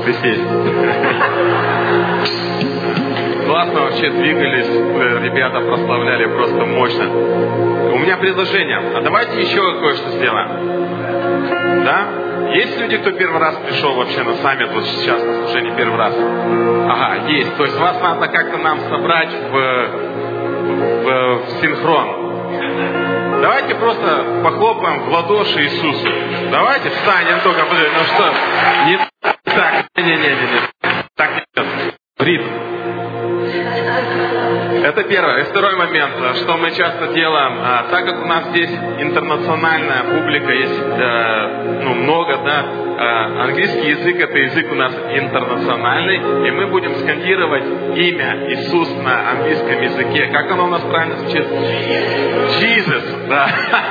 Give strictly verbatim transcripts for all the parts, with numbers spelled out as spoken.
присесть. Классно вообще двигались, ребята прославляли просто мощно. У меня предложение. А давайте еще кое-что сделаем. Да? Есть люди, кто первый раз пришел вообще на саммит, вот сейчас на служение первый раз? Ага, есть. То есть вас надо как-то нам собрать в, в, в синхрон. Давайте просто похлопаем в ладоши Иисусу. Давайте встанем только, подожди, ну что, не так, не-не-не-не, так нет, в ритм. Это первое. И второй момент, что мы часто делаем, а, так как у нас здесь интернациональная публика, есть э, ну, много, да, э, английский язык это язык у нас интернациональный, и мы будем скандировать имя Иисус на английском языке. Как оно у нас правильно звучит? Jesus, да.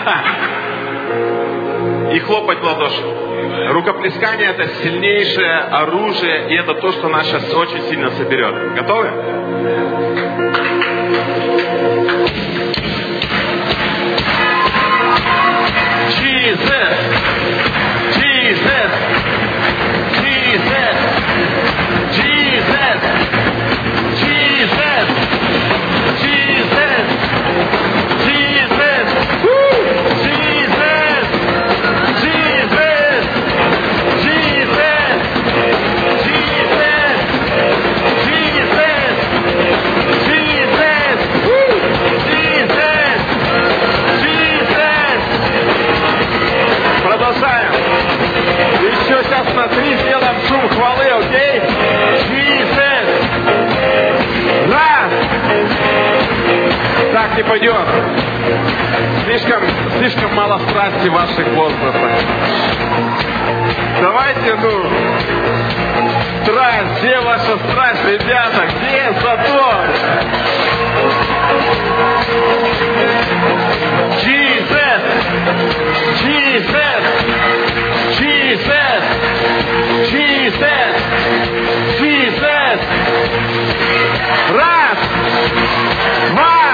И хлопать в ладоши. Рукоплескание это сильнейшее оружие, и это то, что нас сейчас очень сильно соберет. Готовы? Jesus! Jesus! Jesus! Jesus! Jesus! Jesus! Jesus! Woo! Jesus! Jesus! Jesus! Jesus! Jesus! Jesus! Woo! Jesus! Jesus! Продолжаем. Еще сейчас на три сделаем шум хвалы, окей? Jesus! Раз! Так не пойдет. Слишком, слишком мало страсти в ваших возрастах. Давайте, ну, страсть, где ваша страсть, ребята, где задор? Jesus! Jesus! Jesus! Jesus! Jesus! Раз! Два!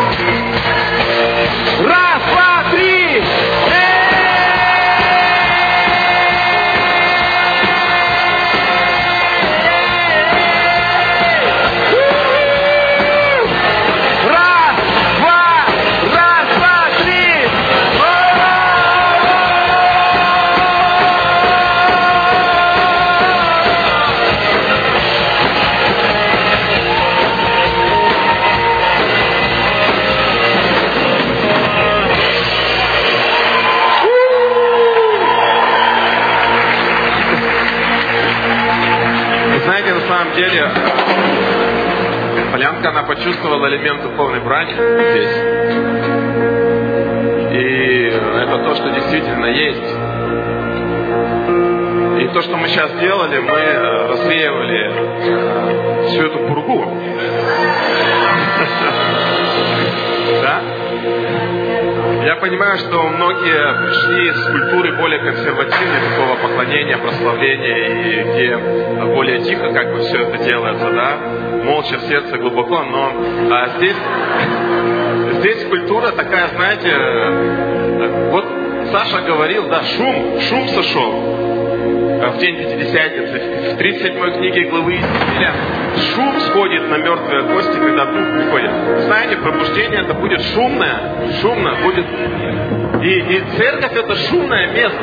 Раз, два, три! Знаете, на самом деле, Полянка, она почувствовала элемент духовной брани здесь. И это то, что действительно есть. И то, что мы сейчас делали, мы развеивали всю эту пургу. Да? Я понимаю, что многие пришли из культуры более консервативной, такого поклонения, прославления, и где более тихо как бы все это делается, да, молча в сердце глубоко, но а здесь, здесь культура такая, знаете, вот Саша говорил, да, шум, шум сошел в день Пятидесятницы, в тридцать седьмой книге главы Иезекииля шум сходит на мертвые кости, когда дух приходит. Знаете, пробуждение это будет шумное, шумно будет. И, и церковь это шумное место.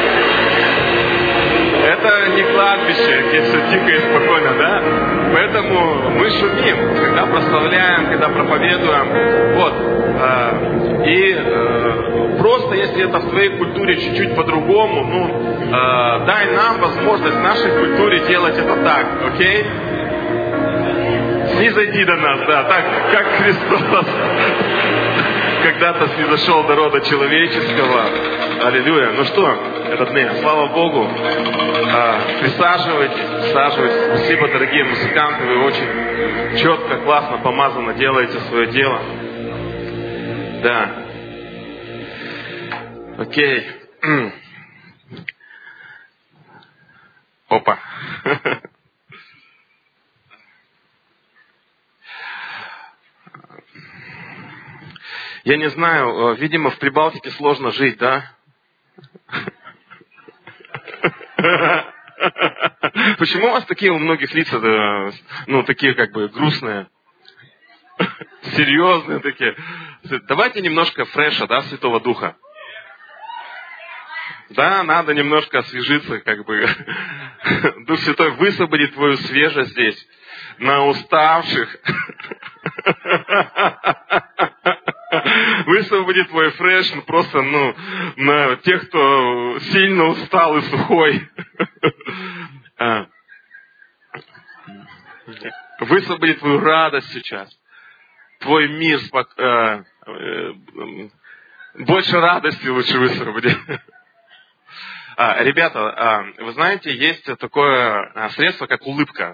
Это не кладбище, где все тихо и спокойно, да? Поэтому мы шумим, когда прославляем, когда проповедуем. Вот. И просто если это в твоей культуре чуть-чуть по-другому, ну, дай нам возможность в нашей культуре делать это так, окей? Снизойди до нас, да, так, как Христос когда-то снизошел до рода человеческого. Аллилуйя. Ну что, родные, слава Богу. А, присаживайтесь, присаживайтесь. Спасибо, дорогие музыканты, вы очень четко, классно, помазанно делаете свое дело. Да. Окей. Опа. Я не знаю, видимо, в Прибалтике сложно жить, да? Почему у вас такие у многих лица, ну, такие как бы грустные, серьезные такие? Давайте немножко фреша, да, Святого Духа. Да, надо немножко освежиться, как бы. Дух Святой высвободит твою свежесть здесь, на уставших. Высвободит твой фреш просто, ну, на тех, кто сильно устал и сухой. Высвободит твою радость сейчас. Твой мир, спок... больше радости лучше высвободит. А, ребята, а, вы знаете, есть такое средство, как улыбка.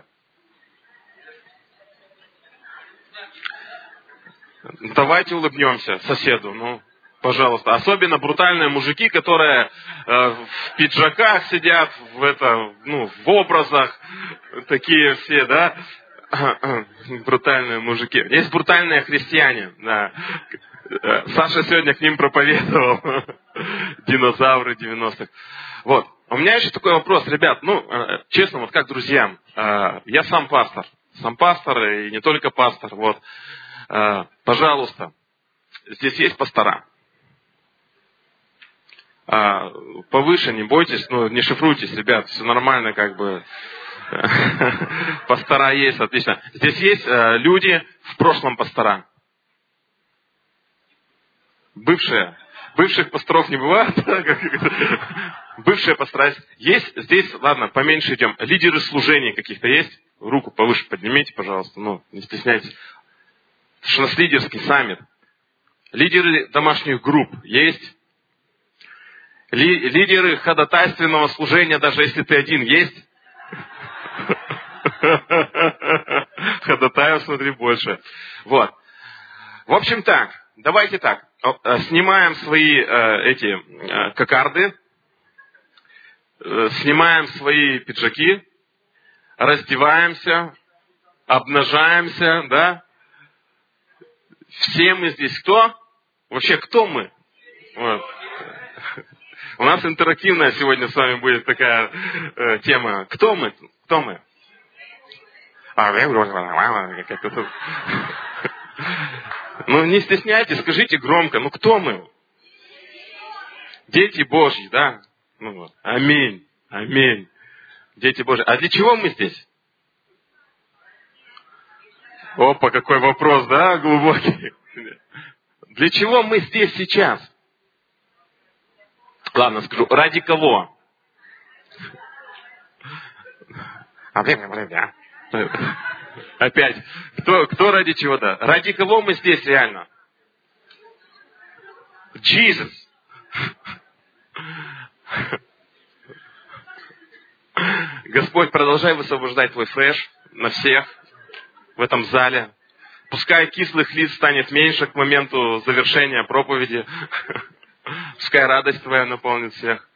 Давайте улыбнемся соседу, ну, пожалуйста. Особенно брутальные мужики, которые э, в пиджаках сидят, в, это, ну, в образах, такие все, да, брутальные мужики. Есть брутальные христиане, да. Саша сегодня к ним проповедовал. Динозавры девяностых. Вот. У меня еще такой вопрос, ребят, ну, честно, вот как друзьям. Я сам пастор. Сам пастор и не только пастор. Вот. Пожалуйста, здесь есть пастора. Повыше не бойтесь, ну, не шифруйтесь, ребят, все нормально, как бы. Пастора есть, отлично. Здесь есть люди в прошлом пастора. Бывшие. Бывших пасторов не бывает. Бывшие пастора есть. Здесь, ладно, поменьше идем. Лидеры служений каких-то есть? Руку повыше поднимите, пожалуйста. Ну, не стесняйтесь. Потому что у нас лидерский саммит. Лидеры домашних групп есть? Ли, лидеры ходатайственного служения, даже если ты один, есть? Ходатаев, смотри, больше. Вот. В общем так, давайте так. Снимаем свои э, эти э, кокарды, э, снимаем свои пиджаки, раздеваемся, обнажаемся, да? Все мы здесь кто? Вообще, кто мы? Вот. У нас интерактивная сегодня с вами будет такая э, тема. Кто мы? Кто мы? Ну, не стесняйтесь, скажите громко. Ну, кто мы? Дети Божьи, да? Ну, вот. Аминь. Аминь. Дети Божьи. А для чего мы здесь? Опа, какой вопрос, да, глубокий. Для чего мы здесь сейчас? Ладно, скажу. Ради кого? Опять. Кто, кто ради чего, да? Ради кого мы здесь реально? Jesus. Господь, продолжай высвобождать твой фреш на всех в этом зале. Пускай кислых лиц станет меньше к моменту завершения проповеди. Пускай радость твоя наполнит всех.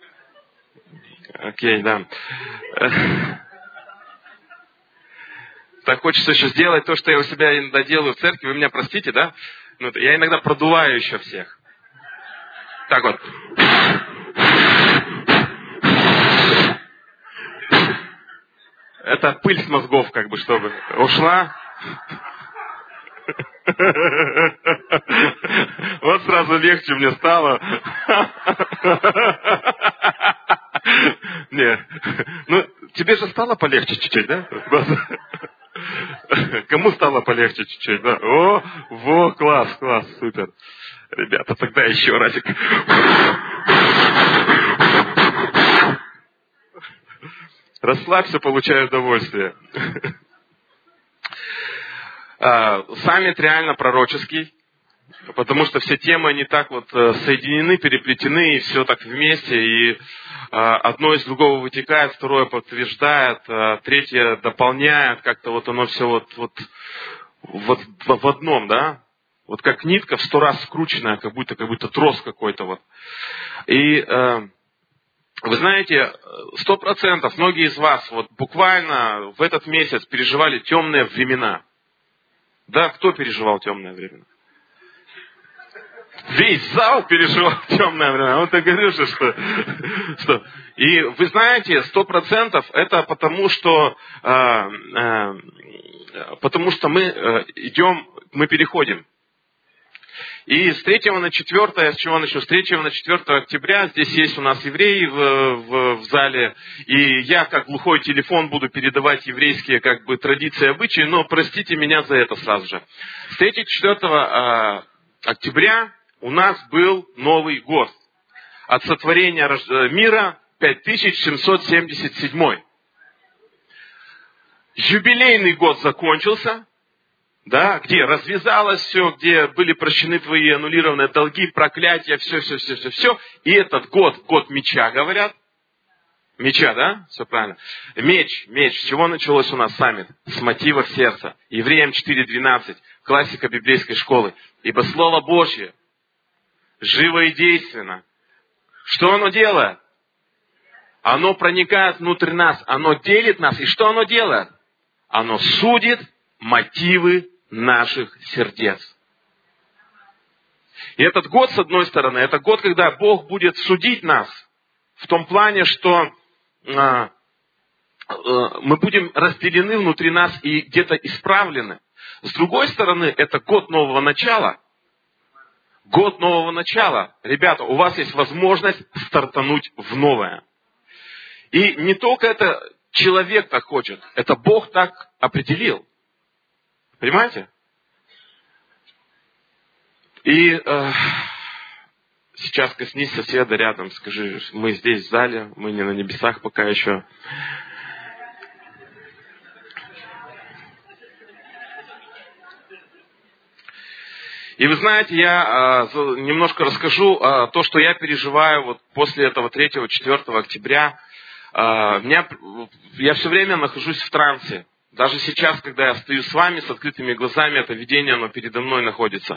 Окей, да. Так хочется еще сделать то, что я у себя иногда делаю в церкви. Вы меня простите, да? Ну, я иногда продуваю еще всех. Так вот. Это пыль с мозгов, как бы, чтобы ушла. Вот сразу легче мне стало. Не. Ну, тебе же стало полегче чуть-чуть, да? Кому стало полегче чуть-чуть, да? О, во, класс, класс, супер. Ребята, тогда еще разик. Расслабься, получай удовольствие. Саммит реально пророческий, потому что все темы, они так вот соединены, переплетены, и все так вместе, и одно из другого вытекает, второе подтверждает, третье дополняет, как-то вот оно все вот, вот, вот в одном, да? Вот как нитка в сто раз скрученная, как будто, как будто трос какой-то вот. И вы знаете, сто процентов многие из вас вот буквально в этот месяц переживали темные времена. Да, кто переживал темное время? Весь зал переживал темное время. Он так говорил, что, что... И вы знаете, сто процентов это потому, что, э, э, потому что мы э, идем, мы переходим. И с третьего на четвёртое, с чего начну? С третьего на четвёртое октября здесь есть у нас евреи в, в, в зале. И я, как глухой телефон, буду передавать еврейские как бы традиции и обычаи, но простите меня за это сразу же. С третьего на четвёртое октября у нас был Новый год. От сотворения мира пять тысяч семьсот семьдесят седьмой. Юбилейный год закончился. Да, где развязалось все, где были прощены твои аннулированные долги, проклятия, все, все, все, все, все. И этот год, год меча, говорят. Меча, да? Все правильно. Меч, меч. С чего началось у нас саммит? С мотивов сердца. Евреям четыре двенадцать. Классика библейской школы. Ибо Слово Божье живо и действенно. Что оно делает? Оно проникает внутрь нас. Оно делит нас. И что оно делает? Оно судит мотивы наших сердец. И этот год, с одной стороны, это год, когда Бог будет судить нас в том плане, что а, а, мы будем разделены внутри нас и где-то исправлены. С другой стороны, это год нового начала. Год нового начала. Ребята, у вас есть возможность стартануть в новое. И не только это человек так хочет, это Бог так определил. Понимаете? И э, сейчас коснись соседа рядом, скажи, мы здесь в зале, мы не на небесах пока еще. И вы знаете, я э, немножко расскажу э, то, что я переживаю вот после этого третьего-четвёртого октября. Э, меня, я все время нахожусь в трансе. Даже сейчас, когда я стою с вами с открытыми глазами, это видение, оно передо мной находится.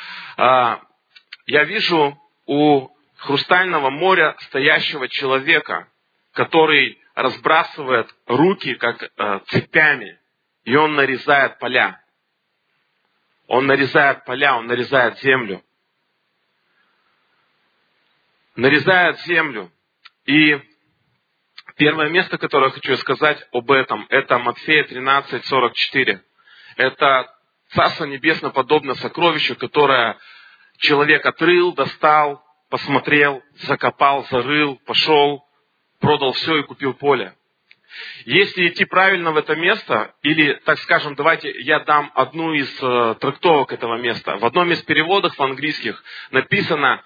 Я вижу у хрустального моря стоящего человека, который разбрасывает руки, как цепями, и он нарезает поля. Он нарезает поля, он нарезает землю. Нарезает землю. И первое место, которое я хочу сказать об этом, это Матфея тринадцать сорок четыре. Это Царство Небесное подобно сокровищу, которое человек отрыл, достал, посмотрел, закопал, зарыл, пошел, продал все и купил поле. Если идти правильно в это место, или, так скажем, давайте я дам одну из э, трактовок этого места. В одном из переводов в английских написано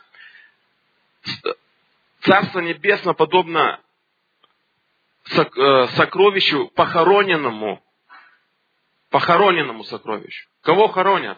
«Царство Небесное подобно сокровищу похороненному, похороненному сокровищу». Кого хоронят?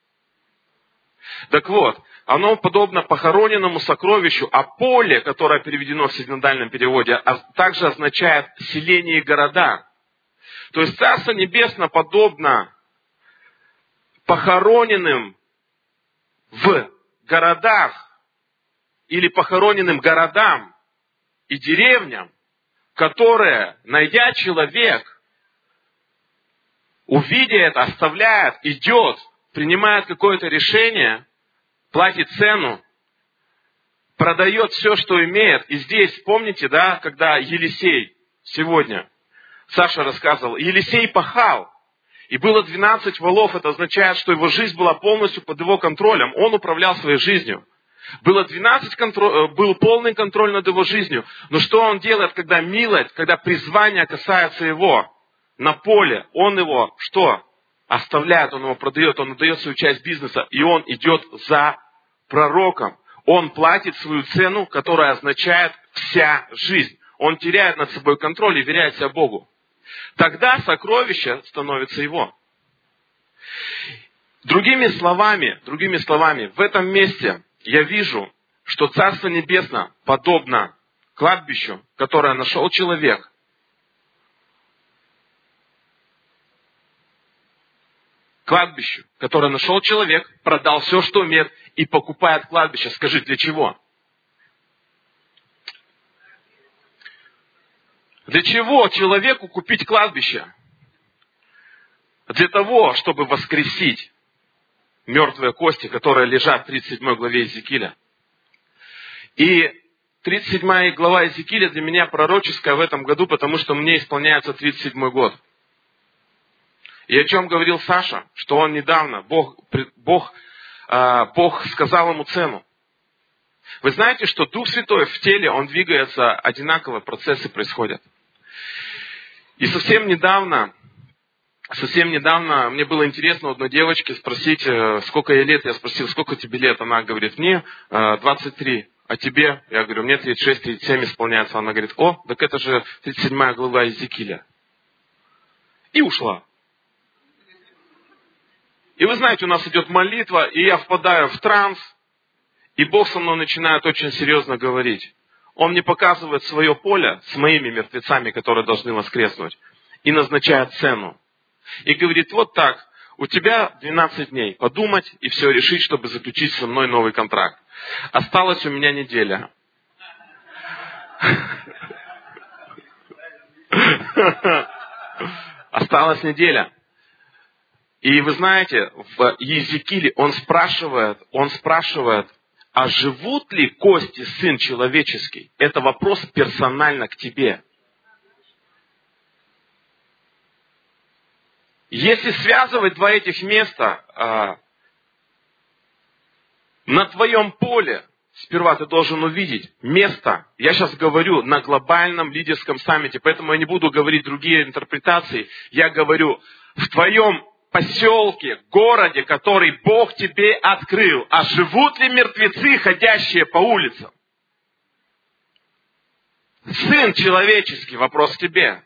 Так вот, оно подобно похороненному сокровищу, а поле, которое переведено в синодальном переводе, также означает селение и города. То есть Царство Небесное подобно похороненным в городах или похороненным городам и деревням, которые, найдя человек, увидя это, оставляет, идет, принимает какое-то решение, платит цену, продает все, что имеет. И здесь, помните, да, когда Елисей сегодня, Саша рассказывал, Елисей пахал, и было двенадцать валов, это означает, что его жизнь была полностью под его контролем, он управлял своей жизнью. Было двенадцать контроль, был полный контроль над его жизнью. Но что он делает, когда милость, когда призвание касается его на поле, он его что? Оставляет, он его продает, он отдает свою часть бизнеса, и он идет за пророком. Он платит свою цену, которая означает вся жизнь. Он теряет над собой контроль и веряет себя Богу. Тогда сокровище становится его. Другими словами, другими словами, в этом месте я вижу, что Царство Небесное подобно кладбищу, которое нашел человек. Кладбищу, которое нашел человек, продал все, что имеет, и покупает кладбище. Скажи, для чего? Для чего человеку купить кладбище? Для того, чтобы воскресить. мертвые кости, которые лежат в тридцать седьмой главе Иезекииля. И тридцать седьмая глава Иезекииля для меня пророческая в этом году, потому что мне исполняется тридцать седьмой год. И о чем говорил Саша, что он недавно, Бог, Бог, Бог сказал ему цену. Вы знаете, что Дух Святой в теле, он двигается одинаково, процессы происходят. И совсем недавно, совсем недавно мне было интересно у одной девочки спросить, сколько ей лет. Я спросил, сколько тебе лет? Она говорит, мне двадцать три. А тебе? Я говорю, мне тридцать шесть тридцать семь исполняется. Она говорит, о, так это же тридцать седьмая глава Иезекииля. И ушла. И вы знаете, у нас идет молитва, и я впадаю в транс, и Бог со мной начинает очень серьезно говорить. Он мне показывает свое поле с моими мертвецами, которые должны воскреснуть, и назначает цену. И говорит, вот так, у тебя двенадцать дней подумать и все решить, чтобы заключить со мной новый контракт. Осталась у меня неделя. Осталась неделя. И вы знаете, в Иезекииле он спрашивает, он спрашивает, а живут ли кости Сын Человеческий? Это вопрос персонально к тебе. Если связывать два этих места, а, на твоем поле, сперва ты должен увидеть место, я сейчас говорю на глобальном лидерском саммите, поэтому я не буду говорить другие интерпретации, я говорю в твоем поселке, городе, который Бог тебе открыл, а живут ли мертвецы, ходящие по улицам? Сын Человеческий, вопрос к тебе.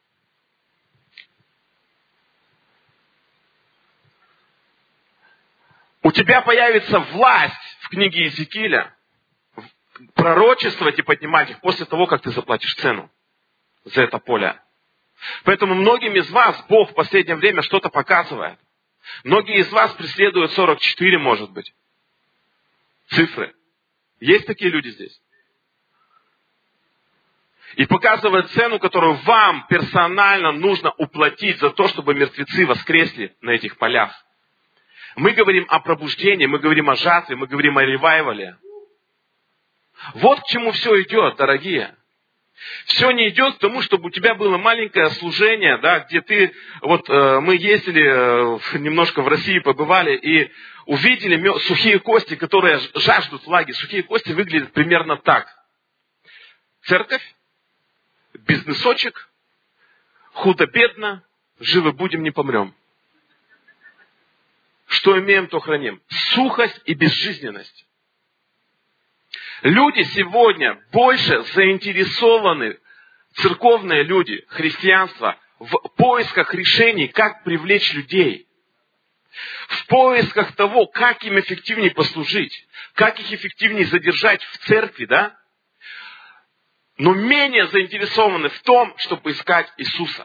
У тебя появится власть в книге Иезекииля пророчествовать и поднимать их после того, как ты заплатишь цену за это поле. Поэтому многим из вас Бог в последнее время что-то показывает. Многие из вас преследуют сорок четыре, может быть, цифры. Есть такие люди здесь? И показывает цену, которую вам персонально нужно уплатить за то, чтобы мертвецы воскресли на этих полях. Мы говорим о пробуждении, мы говорим о жатве, мы говорим о ревайвале. Вот к чему все идет, дорогие. Все не идет к тому, чтобы у тебя было маленькое служение, да, где ты, вот э, мы ездили э, немножко в России, побывали и увидели мё, сухие кости, которые жаждут влаги. Сухие кости выглядят примерно так. Церковь, бизнесочек, худо-бедно, живы будем, не помрем. Что имеем, то храним. Сухость и безжизненность. Люди сегодня больше заинтересованы, церковные люди, христианство, в поисках решений, как привлечь людей. В поисках того, как им эффективнее послужить, как их эффективнее задержать в церкви, да? Но менее заинтересованы в том, чтобы искать Иисуса.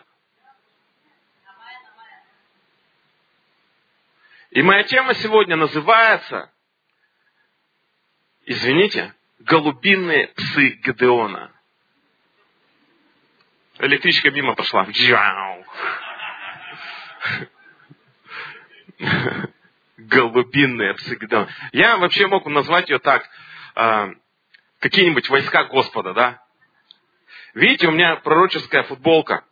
И моя тема сегодня называется, извините, голубиные псы Гедеона. Электричка мимо прошла. Голубиные псы Гедеона. Я вообще мог назвать ее так, какие-нибудь войска Господа, да? Видите, у меня пророческая футболка.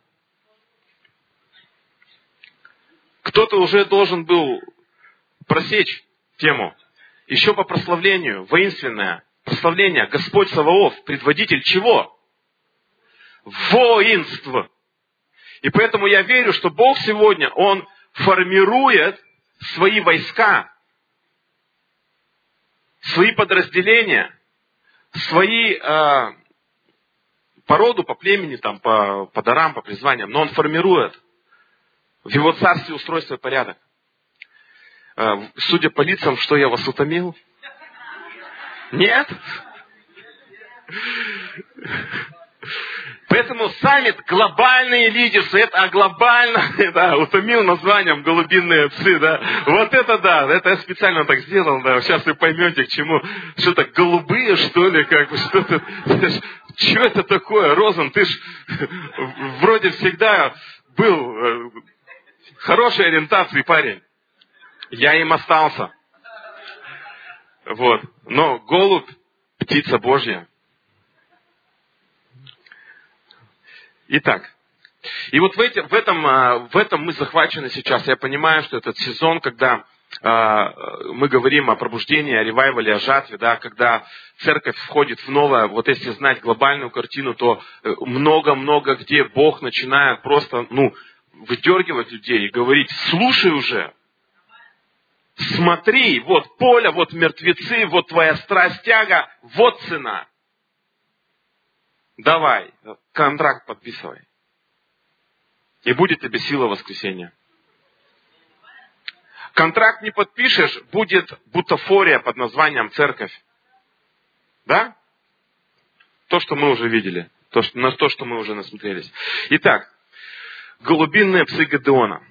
Кто-то уже должен был просечь тему. Еще по прославлению, воинственное прославление. Господь Саваоф, предводитель чего? Воинство. И поэтому я верю, что Бог сегодня, Он формирует свои войска, свои подразделения, свои э, по роду, по племени, там, по, по дарам, по призваниям. Но Он формирует в Его царстве устройство и порядок. Судя по лицам, что я вас утомил? Нет? Поэтому саммит глобальные лидерства, это глобально, да, утомил названием голубиные псы, да. Вот это да, это я специально так сделал, да. Сейчас вы поймете, к чему. Что-то голубые, что ли, как бы, что-то. Что это такое, Розан? Ты ж вроде всегда был хорошей ориентации парень. Я им остался. Вот. Но голубь — птица Божья. Итак. И вот в, эти, в, этом, в этом мы захвачены сейчас. Я понимаю, что этот сезон, когда мы говорим о пробуждении, о ревайвале, о жатве, да, когда церковь входит в новое, вот если знать глобальную картину, то много-много где Бог начинает просто, ну, выдергивать людей и говорить: слушай уже, смотри, вот поле, вот мертвецы, вот твоя страсть, тяга, вот цена. Давай, контракт подписывай. И будет тебе сила воскресения. Контракт не подпишешь, будет бутафория под названием церковь. Да? То, что мы уже видели. То, что, на то, что мы уже насмотрелись. Итак, голубиные псы Гедеона.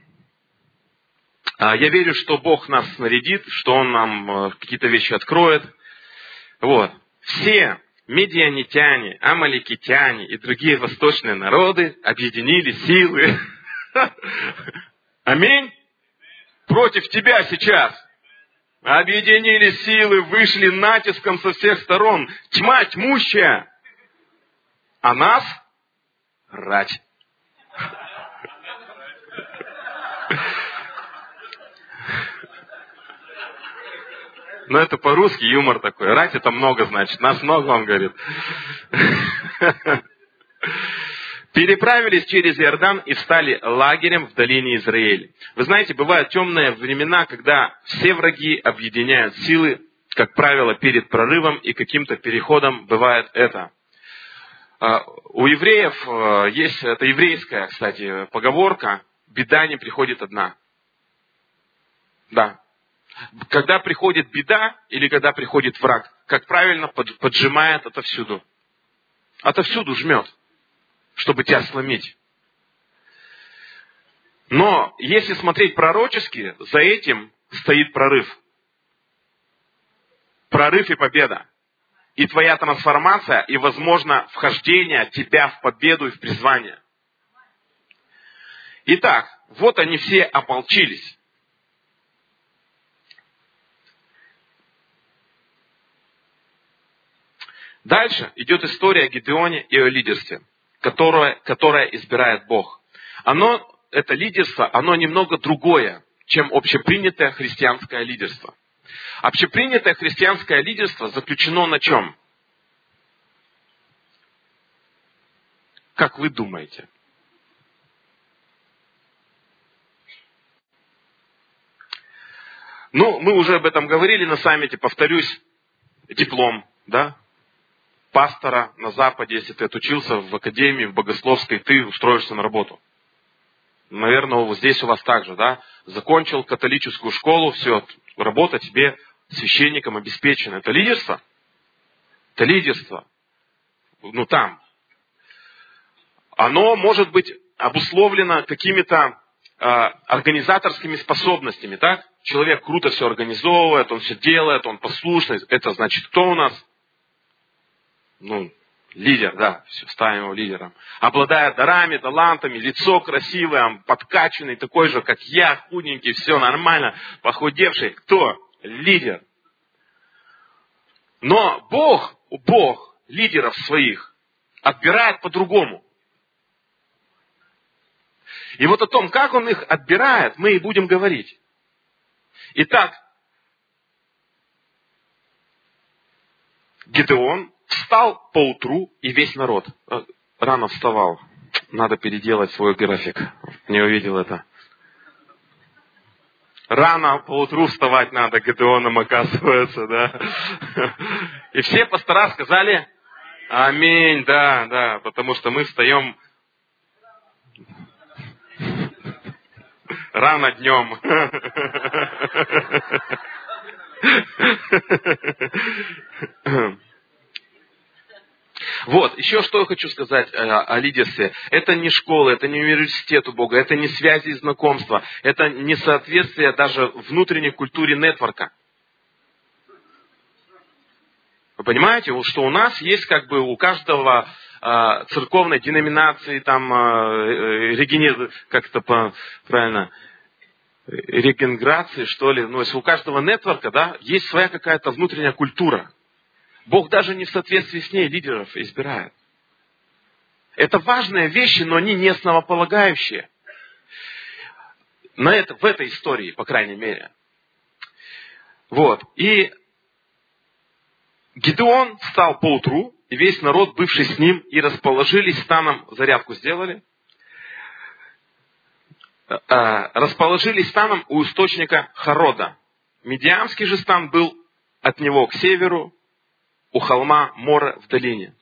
Я верю, что Бог нас снарядит, что Он нам какие-то вещи откроет. Вот. Все медианитяне, амаликитяне и другие восточные народы объединили силы. Аминь. Против тебя сейчас. Объединили силы, вышли натиском со всех сторон. Тьма тьмущая. А нас рать. Но это по-русски юмор такой. Рать это много значит. Нас много, он говорит. Переправились через Иордан и стали лагерем в долине Израиля. Вы знаете, бывают темные времена, когда все враги объединяют силы, как правило, перед прорывом и каким-то переходом бывает это. У евреев есть, это еврейская, кстати, поговорка: беда не приходит одна. Да. Когда приходит беда или когда приходит враг, как правильно, поджимает отовсюду. Отовсюду жмет, чтобы тебя сломить. Но если смотреть пророчески, за этим стоит прорыв. Прорыв и победа. И твоя трансформация, и, возможно, вхождение тебя в победу и в призвание. Итак, вот они все ополчились. Дальше идет история о Гедеоне и о лидерстве, которое, которое избирает Бог. Оно, это лидерство, оно немного другое, чем общепринятое христианское лидерство. Общепринятое христианское лидерство заключено на чем? Как вы думаете? Ну, мы уже об этом говорили на саммите, повторюсь, диплом, да? Пастора на Западе, если ты отучился в академии, в богословской, ты устроишься на работу. Наверное, вот здесь у вас так же, да? Закончил католическую школу, все, работа тебе священником обеспечена. Это лидерство? Это лидерство. Ну, там. Оно может быть обусловлено какими-то э, организаторскими способностями, так? Человек круто все организовывает, он все делает, он послушный. Это значит, кто у нас? Ну, лидер, да, все, ставим его лидером. Обладая дарами, талантами, лицо красивое, подкачанный, такой же, как я, худенький, все нормально, похудевший. Кто? Лидер. Но Бог, Бог лидеров своих отбирает по-другому. И вот о том, как Он их отбирает, мы и будем говорить. Итак, Гедеон встал поутру, и весь народ рано вставал. Надо переделать свой график. Не увидел это. Рано поутру вставать надо Гедеоном, оказывается, да. И все пастора сказали: аминь, да, да, потому что мы встаем рано днем. Вот, еще что я хочу сказать о, о лидерстве. Это не школа, это не университет у Бога, это не связи и знакомства, это не соответствие даже внутренней культуре нетворка. Вы понимаете, что у нас есть как бы у каждого э, церковной деноминации, там, э, регени... как это правильно, регенерации, что ли. Ну, если у каждого нетворка, да, есть своя какая-то внутренняя культура. Бог даже не в соответствии с ней лидеров избирает. Это важные вещи, но они не основополагающие. На это, в этой истории, по крайней мере. Вот. И Гидеон встал поутру, и весь народ, бывший с ним, и расположились станом, зарядку сделали, расположились станом у источника Харода. Медиамский же стан был от него к северу, у холма Мора в долине.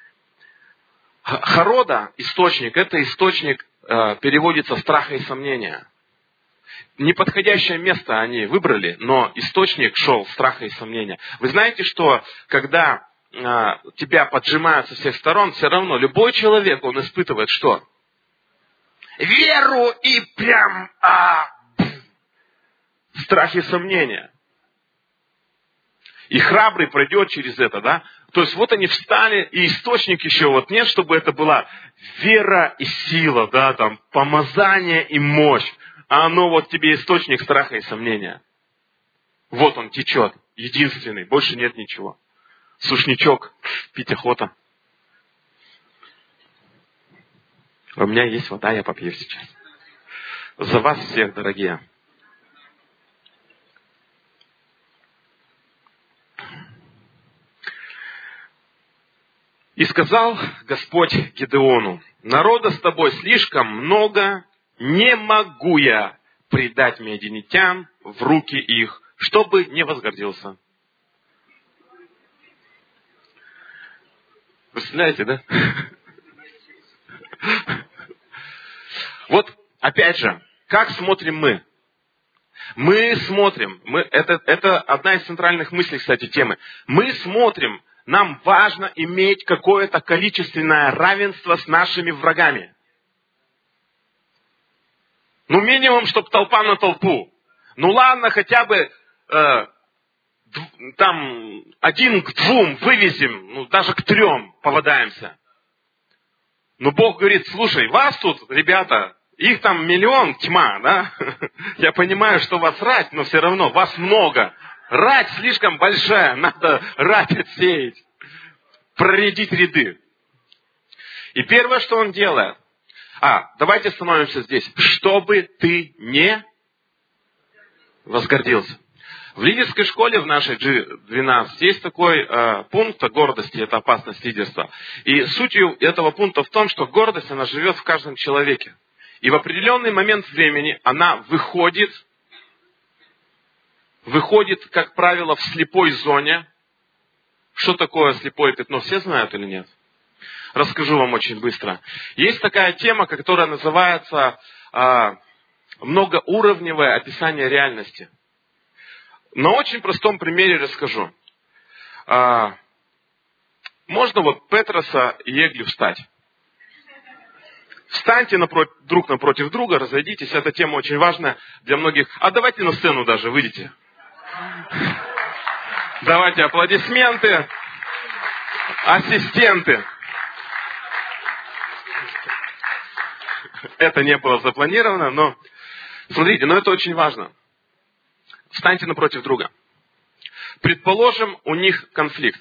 Харода, источник, это источник, переводится страха и сомнения. Неподходящее место они выбрали, но источник шел страха и сомнения. Вы знаете, что когда тебя поджимают со всех сторон, все равно любой человек, он испытывает что? Веру и прям а, страх и сомнения. И храбрый пройдет через это, да? То есть вот они встали, и источник еще вот нет, чтобы это была вера и сила, да, там, помазание и мощь. А оно вот тебе источник страха и сомнения. Вот он течет, единственный, больше нет ничего. Сушничок, пить охота. У меня есть вода, я попью сейчас. За вас всех, дорогие. И сказал Господь Гидеону: народа с тобой слишком много, не могу я предать медианитян в руки их, чтобы не возгордился. Представляете, да? Вот, опять же, как смотрим мы? Мы смотрим, мы, это, это одна из центральных мыслей, кстати, темы. Мы смотрим, нам важно иметь какое-то количественное равенство с нашими врагами. Ну, минимум, чтобы толпа на толпу. Ну, ладно, хотя бы э, д, там один к двум вывезем, ну, даже к трем поводаемся. Но Бог говорит: слушай, вас тут, ребята, их там миллион, тьма, да? Я понимаю, что вас рать, но все равно вас много. Рать слишком большая, надо рать отсеять, проредить ряды. И первое, что он делает, а, давайте остановимся здесь, чтобы ты не возгордился. В лидерской школе в нашей джи двенадцать есть такой э, пункт о гордости, это опасность лидерства. И сутью этого пункта в том, что гордость, она живет в каждом человеке. И в определенный момент времени она выходит, выходит, как правило, в слепой зоне. Что такое слепое пятно, все знают или нет? Расскажу вам очень быстро. Есть такая тема, которая называется э, многоуровневое описание реальности. На очень простом примере расскажу. Э, можно вот Петроса и Еглю встать. Встаньте напротив, друг напротив друга, разойдитесь. Эта тема очень важная для многих. А давайте на сцену даже выйдите. Давайте аплодисменты. Ассистенты. Это не было запланировано, но смотрите, но это очень важно. Встаньте напротив друга. Предположим, у них конфликт.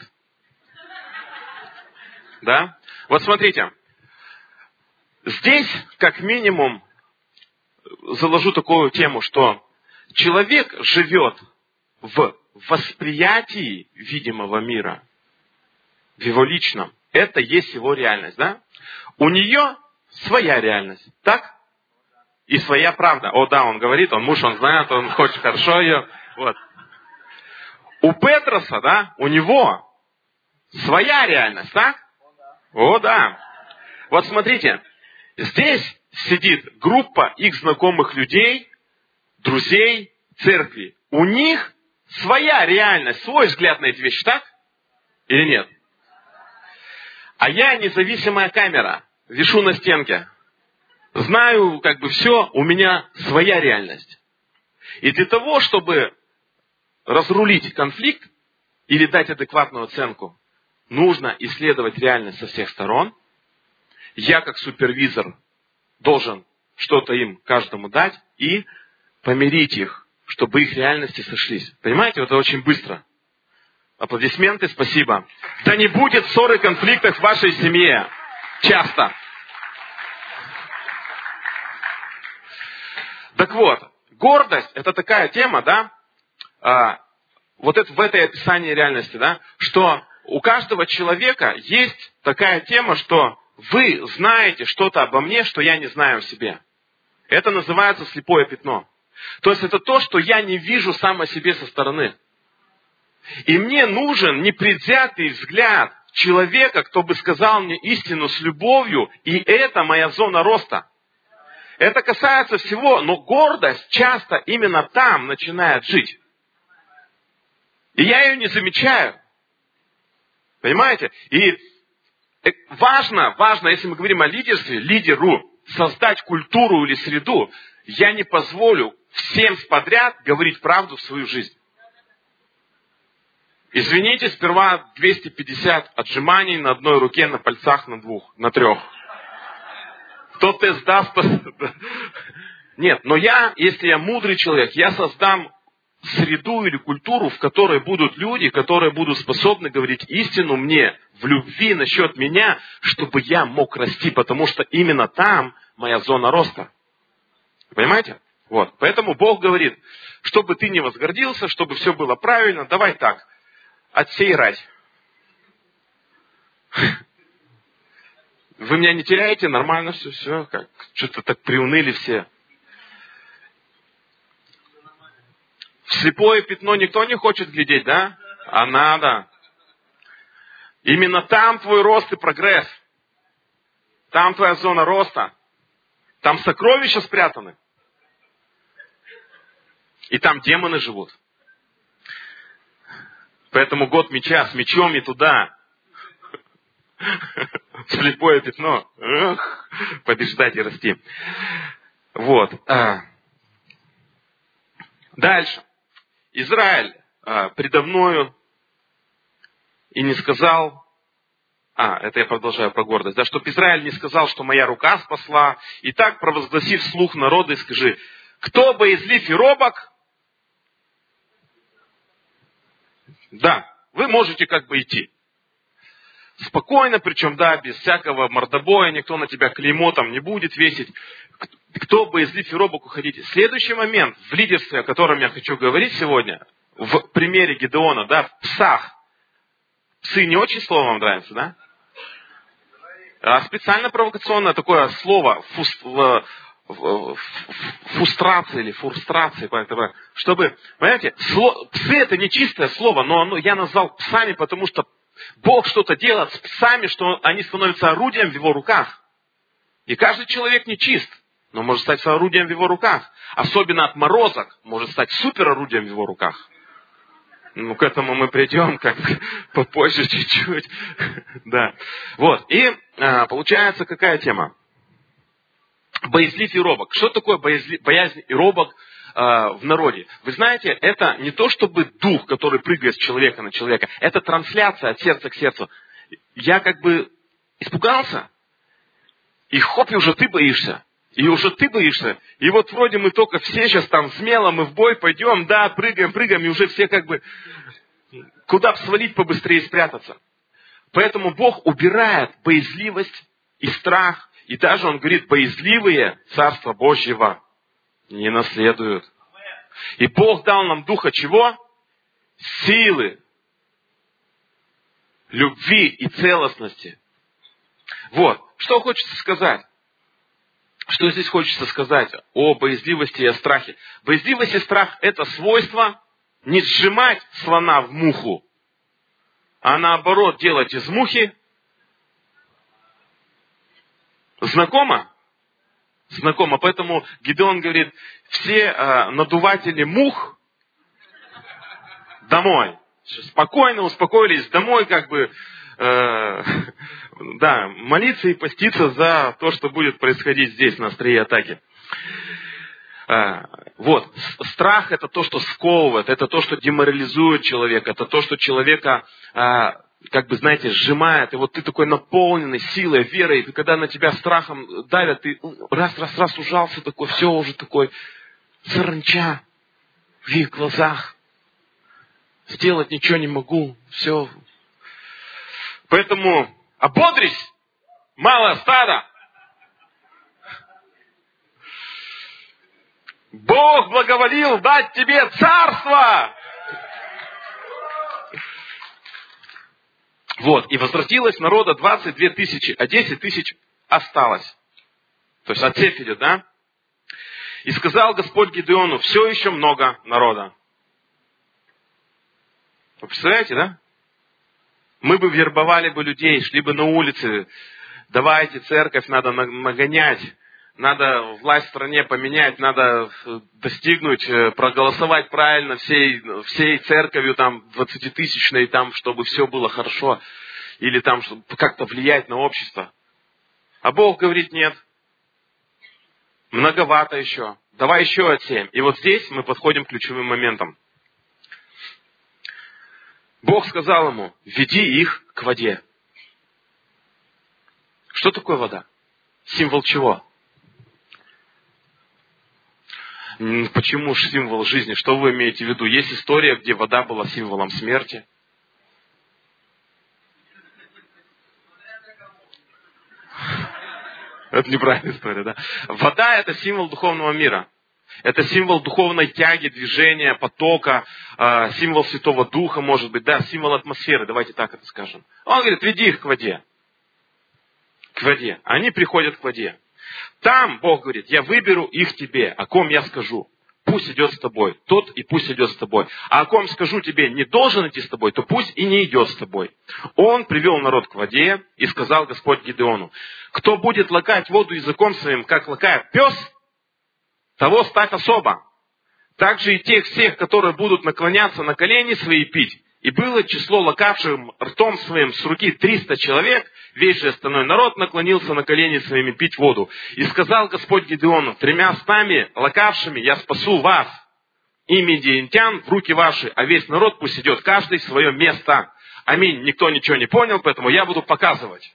Да? Вот смотрите. Здесь, как минимум, заложу такую тему, что человек живет в восприятии видимого мира, в его личном. Это есть его реальность, да? У нее своя реальность, так? И своя правда. О, да, он говорит, он муж, он знает, он хочет хорошо ее. Вот. У Петроса, да, у него своя реальность, так? О, да. Вот смотрите. Здесь сидит группа их знакомых людей, друзей, церкви. У них своя реальность, свой взгляд на эти вещи, так? Или нет? А я независимая камера, вишу на стенке. Знаю как бы все, у меня своя реальность. И для того, чтобы разрулить конфликт или дать адекватную оценку, нужно исследовать реальность со всех сторон. Я, как супервизор, должен что-то им каждому дать и помирить их, чтобы их реальности сошлись. Понимаете, это очень быстро. Аплодисменты, спасибо. Да не будет ссор и конфликтов в вашей семье. Часто. Так вот, гордость — это такая тема, да, а, вот это в этой описании реальности, да, что у каждого человека есть такая тема, что вы знаете что-то обо мне, что я не знаю о себе. Это называется слепое пятно. То есть это то, что я не вижу сам о себе со стороны. И мне нужен непредвзятый взгляд человека, кто бы сказал мне истину с любовью, и это моя зона роста. Это касается всего, но гордость часто именно там начинает жить. И я ее не замечаю. Понимаете? И важно, важно, если мы говорим о лидерстве, лидеру создать культуру или среду. Я не позволю всем подряд говорить правду в свою жизнь. Извините, сперва двести пятьдесят отжиманий на одной руке, на пальцах на двух, на трех. Кто тест даст, то... Нет, но я, если я мудрый человек, я создам среду или культуру, в которой будут люди, которые будут способны говорить истину мне в любви насчет меня, чтобы я мог расти, потому что именно там моя зона роста. Понимаете? Вот. Поэтому Бог говорит, чтобы ты не возгордился, чтобы все было правильно, давай так, отсей рать. Вы меня не теряете, нормально все, все, как что-то так приуныли все. В слепое пятно никто не хочет глядеть, да? А надо. Именно там твой рост и прогресс. Там твоя зона роста. Там сокровища спрятаны. И там демоны живут. Поэтому год меча, с мечом и туда. В слепое пятно. Эх, побеждать и расти. Вот. Дальше. Израиль а, предо мною и не сказал, а, это я продолжаю про гордость, да, чтоб Израиль не сказал, что моя рука спасла, и так провозгласи вслух народа и скажи, кто боязлив и робок, да, вы можете как бы идти. Спокойно, причем, да, без всякого мордобоя, никто на тебя клеймо там не будет весить. Кто боязлив и робок, уходите. Следующий момент в лидерстве, о котором я хочу говорить сегодня, в примере Гедеона, да, в псах. Псы не очень слово вам нравится, да? А специально провокационное такое слово, фуст, в, в, фустрация или фрустрация, чтобы, понимаете, сло, псы это не чистое слово, но оно, я назвал псами, потому что Бог что-то делает с псами, что они становятся орудием в его руках. И каждый человек не чист, но может стать орудием в его руках. Особенно отморозок может стать суперорудием в его руках. Ну, к этому мы придем как попозже чуть-чуть. Да. Вот. И а, получается какая тема? Боязлив и робок. Что такое боязли... боязнь и робок а, в народе? Вы знаете, это не то чтобы дух, который прыгает с человека на человека. Это трансляция от сердца к сердцу. Я как бы испугался. И хоп, и уже ты боишься. И уже ты боишься. И вот вроде мы только все сейчас там смело, мы в бой пойдем, да, прыгаем, прыгаем, и уже все как бы куда бы свалить побыстрее спрятаться. Поэтому Бог убирает боязливость и страх. И даже Он говорит, боязливые Царства Божьего не наследуют. И Бог дал нам духа чего? Силы, любви и целостности. Вот. Что хочется сказать? Что здесь хочется сказать о боязливости и о страхе? Боязливость и страх – это свойство не сжимать слона в муху, а наоборот делать из мухи. Знакомо? Знакомо. Поэтому Гедеон говорит, все э, надуватели мух домой. Спокойно успокоились, домой как бы... Э, да, молиться и поститься за то, что будет происходить здесь, на острие атаки. Э, вот, страх это то, что сковывает, это то, что деморализует человека, это то, что человека, э, как бы, знаете, сжимает, и вот ты такой наполненный силой, верой, и когда на тебя страхом давят, ты раз, раз, раз ужался такой, все уже такой саранча в их глазах. Сделать ничего не могу. Все. Поэтому ободрись, малое стадо. Бог благоволил дать тебе царство. Вот. И возвратилось народа двадцать две тысячи, а десять тысяч осталось. То есть отсев идет, да? И сказал Господь Гидеону: все еще много народа. Вы представляете, да? Мы бы вербовали бы людей, шли бы на улицы. Давайте, церковь надо нагонять. Надо власть в стране поменять, надо достигнуть, проголосовать правильно всей, всей церковью, там, двадцатитысячной, там, чтобы все было хорошо. Или там, чтобы как-то влиять на общество. А Бог говорит: нет. Многовато еще. Давай еще отсеем. И вот здесь мы подходим к ключевым моментам. Бог сказал ему: веди их к воде. Что такое вода? Символ чего? Почему же символ жизни? Что вы имеете в виду? Есть история, где вода была символом смерти. Это неправильная история, да? Вода – это символ духовного мира. Это символ духовной тяги, движения, потока, э, символ Святого Духа, может быть, да, символ атмосферы, давайте так это скажем. Он говорит: веди их к воде. К воде. Они приходят к воде. Там, Бог говорит: я выберу их тебе, о ком я скажу. Пусть идет с тобой. Тот и пусть идет с тобой. А о ком скажу тебе, не должен идти с тобой, то пусть и не идет с тобой. Он привел народ к воде, и сказал Господь Гидеону: кто будет лакать воду языком своим, как лакает пес, того ставь особо. Также и тех всех, которые будут наклоняться на колени свои пить. И было число лакавшим ртом своим с руки триста человек, весь же остальной народ наклонился на колени своими пить воду. И сказал Господь Гидеону: тремя стами лакавшими я спасу вас и медиантян в руки ваши, а весь народ пусть идет каждый в свое место. Аминь. Никто ничего не понял, поэтому я буду показывать.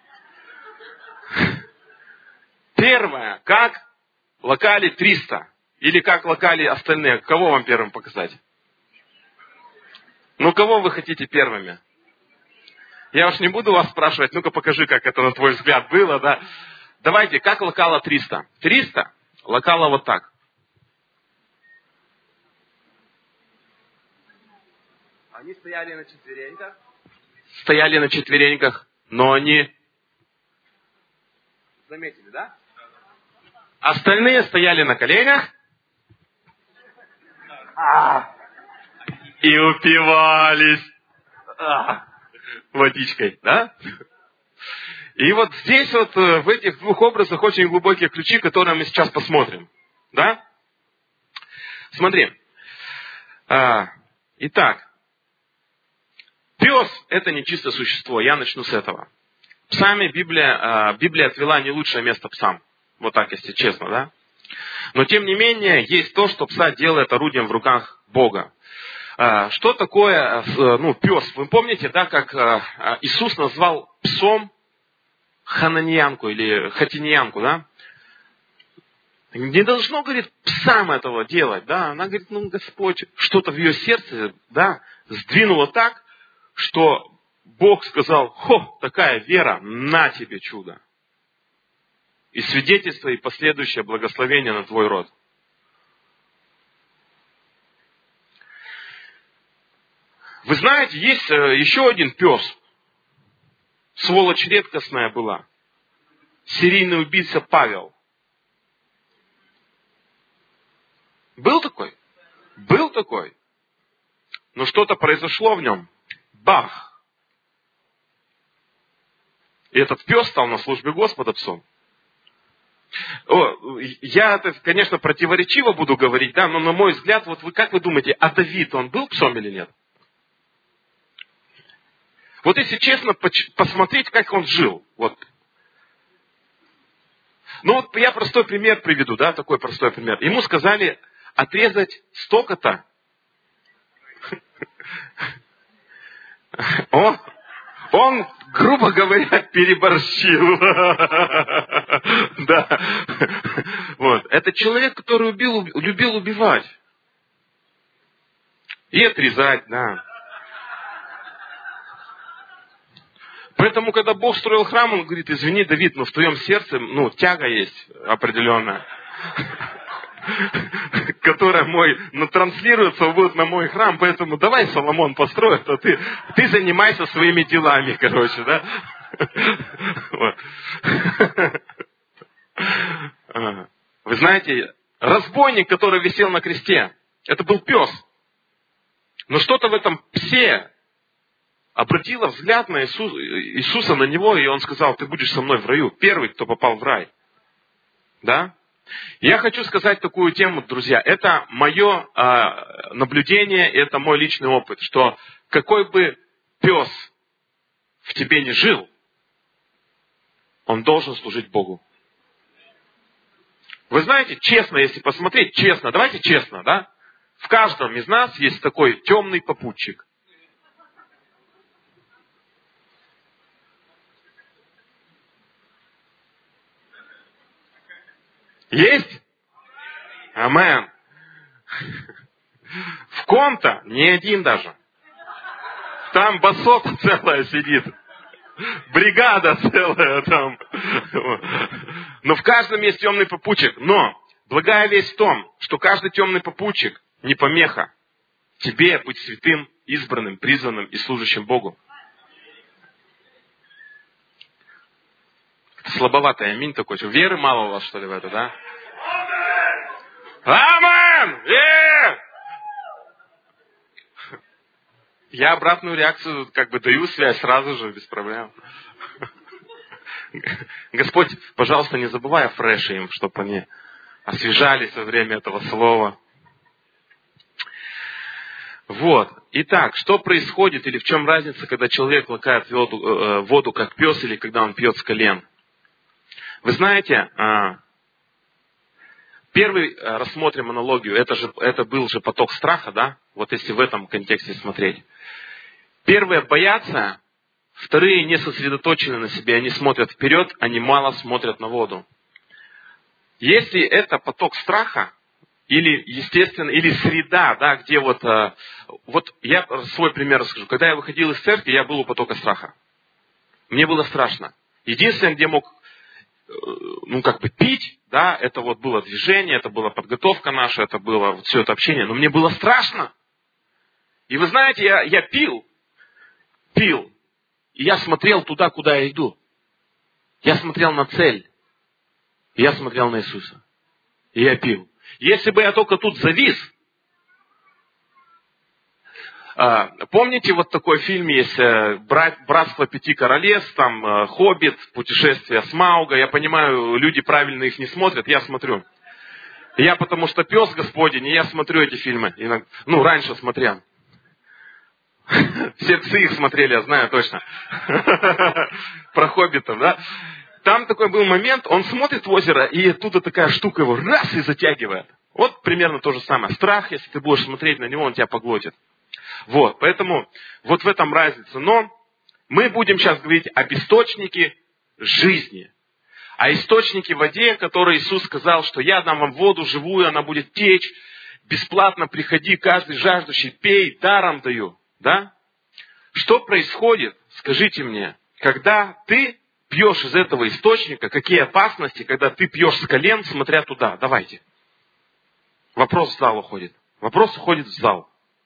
Первое. Как лакали триста? Или как лакали остальные? Кого вам первым показать? Ну, кого вы хотите первыми? Я уж не буду вас спрашивать, ну-ка покажи, как это на твой взгляд было, да? Давайте, как лакало триста? триста лакало вот так. Они стояли на четвереньках. Стояли на четвереньках, но они... Заметили, да? Остальные стояли на коленях. А, и упивались а, водичкой, да? И вот здесь вот в этих двух образах очень глубокие ключи, которые мы сейчас посмотрим, да? Смотри. А, итак, пес – это нечистое существо. Я начну с этого. Псами Библия, Библия отвела не лучшее место псам. Вот так, если честно, да? Но, тем не менее, есть то, что пса делает орудием в руках Бога. Что такое, ну, пес? Вы помните, да, как Иисус назвал псом хананьянку или хатиньянку, да? Не должно, говорит, псам этого делать, да? Она говорит: ну, Господь, что-то в ее сердце, да, сдвинуло так, что Бог сказал: хо, такая вера, на тебе чудо. И свидетельство, и последующее благословение на твой род. Вы знаете, есть еще один пес. Сволочь редкостная была. Серийный убийца Павел. Был такой? Был такой. Но что-то произошло в нем. Бах! И этот пес стал на службе Господа псом. О, я, это, конечно, противоречиво буду говорить, да, но на мой взгляд, вот вы как вы думаете, а Давид, он был псом или нет? Вот если честно, посмотреть, как он жил. Вот. Ну вот я простой пример приведу, да, такой простой пример. Ему сказали отрезать столько-то. О, Он, грубо говоря, переборщил. Да. Вот. Это человек, который убил, любил убивать. И отрезать, да. Поэтому, когда Бог строил храм, Он говорит: извини, Давид, но в твоем сердце, ну, тяга есть определенная, которая мой, ну, транслируется будет на мой храм, поэтому давай, Соломон, построит, а ты, ты занимайся своими делами, короче, да? Вот. Вы знаете, разбойник, который висел на кресте, это был пес. Но что-то в этом псе обратило взгляд на Иисуса, Иисуса на него, и он сказал: ты будешь со мной в раю. Первый, кто попал в рай. Да? Я хочу сказать такую тему, друзья. Это мое э, наблюдение, это мой личный опыт, что какой бы пес в тебе не жил, он должен служить Богу. Вы знаете, честно, если посмотреть, честно, давайте честно, да? В каждом из нас есть такой темный попутчик. Есть? Амен. В ком-то не один даже. Там басота целая сидит. Бригада целая там. Но в каждом есть темный попутчик. Но благая весть в том, что каждый темный попутчик не помеха тебе быть святым, избранным, призванным и служащим Богу. Слабоватый аминь такой. Веры мало у вас, что ли, в это, да? Амен! Е! Я обратную реакцию как бы даю связь сразу же, без проблем. Господь, пожалуйста, не забывай о фреше им, чтобы они освежались во время этого слова. Вот. Итак, что происходит или в чем разница, когда человек лакает воду, э, воду как пес, или когда он пьет с колен? Вы знаете, э, первый э, рассмотрим аналогию, это, же, это был же поток страха, да? Вот если в этом контексте смотреть. Первые боятся, вторые не сосредоточены на себе, они смотрят вперед, они мало смотрят на воду. Если это поток страха, или, естественно, или среда, да, где вот, э, вот я свой пример расскажу. Когда я выходил из церкви, я был у потока страха. Мне было страшно. Единственное, где мог, э, ну, как бы пить, да, это вот было движение, это была подготовка наша, это было вот все это общение, но мне было страшно. И вы знаете, я, я пил, пил, и я смотрел туда, куда я иду. Я смотрел на цель, и я смотрел на Иисуса, и я пил. Если бы я только тут завис, помните, вот такой фильм есть «Братство пяти королевств», там «Хоббит», «Путешествие Смауга». Я понимаю, люди правильно их не смотрят, я смотрю. Я потому что пес Господень, и я смотрю эти фильмы. Ну, раньше смотрел. Все псы их смотрели, я знаю точно. Про хоббитов, да? Там такой был момент, он смотрит в озеро, и оттуда такая штука его раз и затягивает. Вот примерно то же самое. Страх, если ты будешь смотреть на него, он тебя поглотит. Вот, поэтому вот в этом разница. Но мы будем сейчас говорить об источнике жизни. О источнике в воде, который Иисус сказал, что я дам вам воду живую, она будет течь. Бесплатно приходи, каждый жаждущий, пей, даром даю. Да? Что происходит, скажите мне, когда ты пьешь из этого источника, какие опасности, когда ты пьешь с колен, смотря туда? Давайте. Вопрос в зал уходит. Вопрос уходит в зал.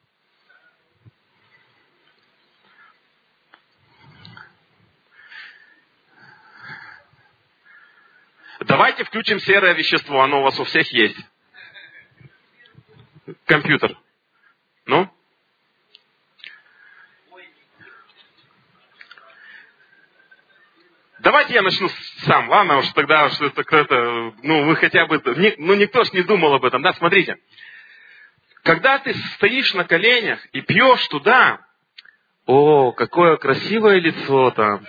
Давайте включим серое вещество, оно у вас у всех есть. Компьютер. Ну? Давайте я начну сам, ладно, уж тогда что это кто-то, ну вы хотя бы, ну никто ж не думал об этом, да, смотрите. Когда ты стоишь на коленях и пьешь туда, о, какое красивое лицо там.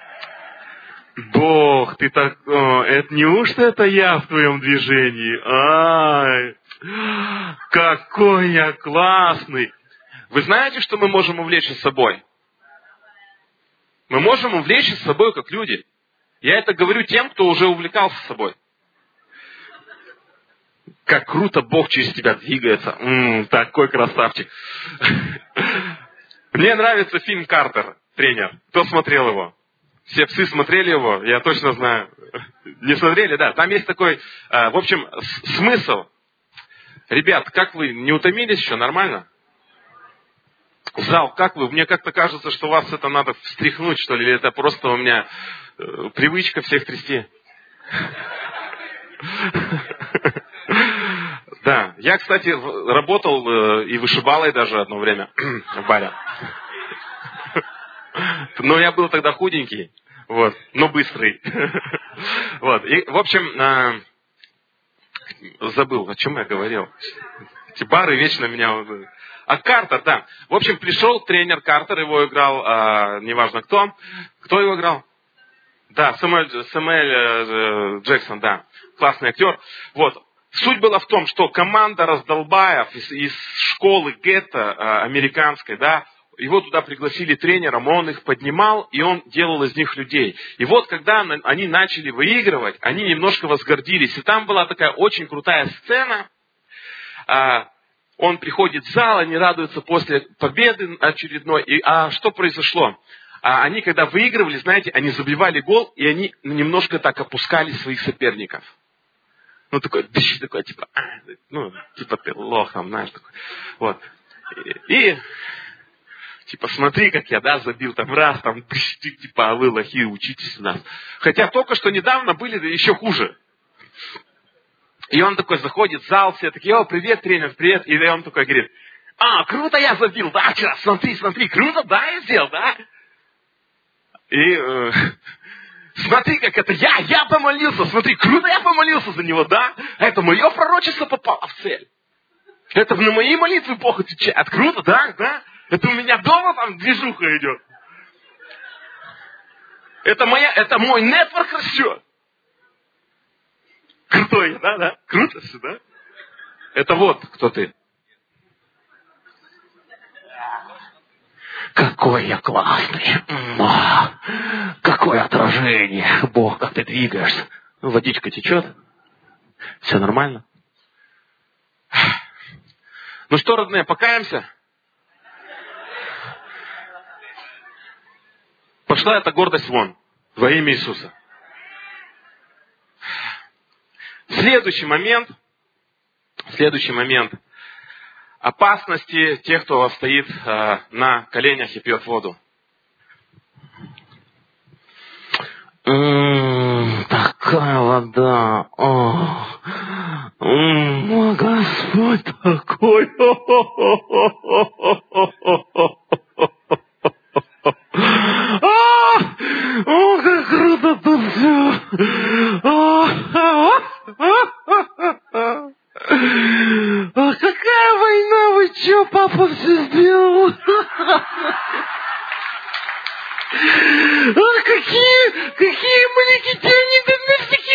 Бог, ты так, о, это неужто это я в твоем движении? Ай, какой я классный. Вы знаете, что мы можем увлечь с собой? Мы можем увлечься с собой как люди. Я это говорю тем, кто уже увлекался собой. Как круто Бог через тебя двигается. М-м, такой красавчик. Мне нравится фильм «Картер», тренер. Кто смотрел его? Все псы смотрели его, я точно знаю. Не смотрели, да. Там есть такой, в общем, смысл. Ребят, как вы, не утомились еще? Нормально? Зал, как вы? Мне как-то кажется, что вас это надо встряхнуть, что ли, или это просто у меня э, привычка всех трясти. Да, я, кстати, работал э, и вышибалой даже одно время в баре. Но я был тогда худенький, вот, но быстрый. Вот, и, в общем, э, забыл, о чем я говорил. Эти бары вечно меня... А Картер, да. В общем, пришел тренер Картер, его играл, э, неважно кто. Кто его играл? Да, Сэмюэль, Сэмюэль э, Джексон, да. Классный актер. Вот. Суть была в том, что команда раздолбаев из, из школы гетто э, американской, да, его туда пригласили тренером, он их поднимал, и он делал из них людей. И вот, когда они начали выигрывать, они немножко возгордились. И там была такая очень крутая сцена. Э, он приходит в зал, они радуются после победы очередной. И, а что произошло? А они, когда выигрывали, знаете, они забивали гол, и они немножко так опускали своих соперников. Ну, такой, дыщ, такой, типа, а, ну, типа ты лох, там, знаешь, такой. Вот. И, и, типа, смотри, как я, да, забил там раз, там, дыщ, ты, типа, а вы лохи, учитесь у нас. Хотя только что недавно были да еще хуже. И он такой заходит в зал, все такие, о, привет, тренер, привет. И он такой говорит, а, круто я забил, да, вчера, смотри, смотри, круто, да, я сделал, да. И э, смотри, как это я, я помолился, смотри, круто я помолился за него, да? Это мое пророчество попало в цель. Это на мои молитвы Бог отвечает. Круто, да, да? Это у меня дома там движуха идет. Это, моя, это мой нетворк растет. Крутой, да, да? Круто все, да? Это вот кто ты. Какой я классный. Какое отражение. Бог, как ты двигаешься. Ну, водичка течет. Все нормально. Ну что, родные, покаемся? Пошла эта гордость вон. Во имя Иисуса. Следующий момент. Следующий момент. Опасности тех, кто стоит э, на коленях и пьет воду. М-м, такая вода. О, м-м, Господь такой. О, как круто тут все. А какая война? Вы че, папа все сделал? А какие, какие маликитяне, да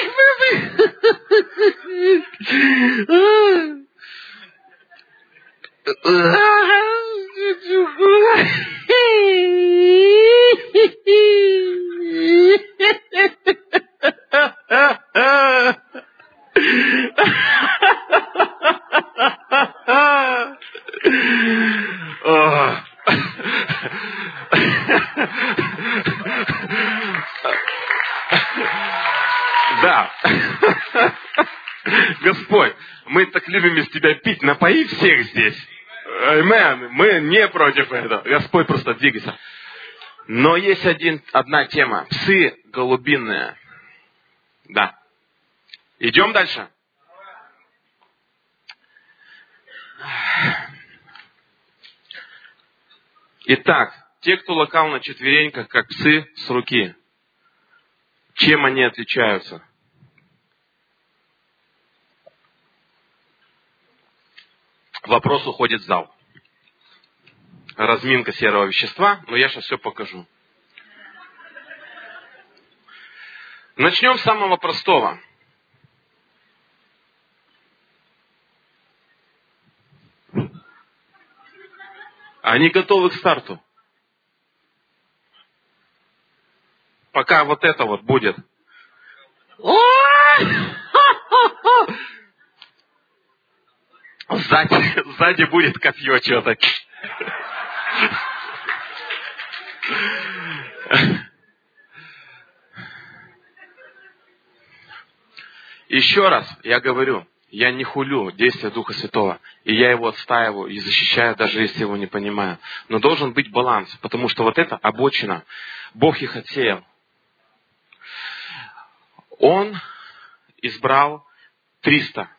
Да. Господь, мы так любим из Тебя пить, напои всех здесь. Амен. Мы не против этого. Господь, просто двигайся. Но есть один, одна тема. Псы голубиные. Да. Идем дальше. Итак, те, кто лакал на четвереньках, как псы с руки, чем они отличаются? Вопрос уходит в зал. Разминка серого вещества, но я сейчас все покажу. Начнем с самого простого. Они готовы к старту. пока вот это вот будет. Сзади, сзади будет копье что-то. Еще раз я говорю, я не хулю действия Духа Святого, и я его отстаиваю и защищаю, даже если его не понимаю. Но должен быть баланс, потому что вот это обочина. Бог их отсеял. Он избрал триста.